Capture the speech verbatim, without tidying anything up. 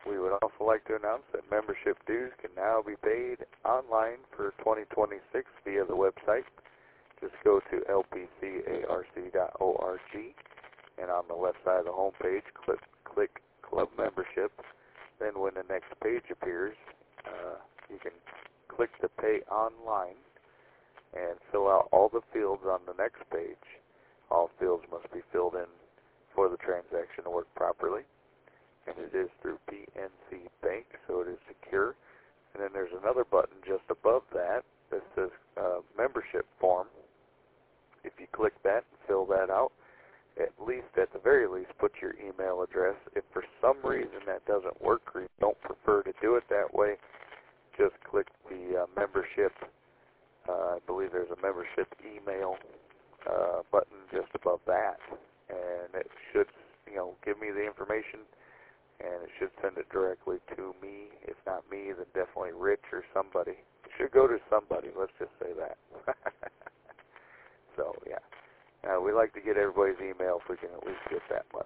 we would also like to announce that membership dues can now be paid online for twenty twenty-six via the website. Just go to L P C A R C dot org, and on the left side of the home page, click, click Club Membership. Then when the next page appears, uh, you can click to pay online and fill out all the fields on the next page. All fields must be filled in for the transaction to work properly. And it is through P N C Bank, so it is secure. And then there's another button just above that that says uh, Membership Form. If you click that and fill that out, at least, at the very least, put your email address. If for some reason that doesn't work or you don't prefer to do it that way, just click the uh, membership. Uh, I believe there's a membership email uh, button just above that, and it should, you know, give me the information, and it should send it directly to me. If not me, then definitely Rich or somebody. It should go to somebody. Let's just say that. So yeah, uh, we like to get everybody's email if we can at least get that much.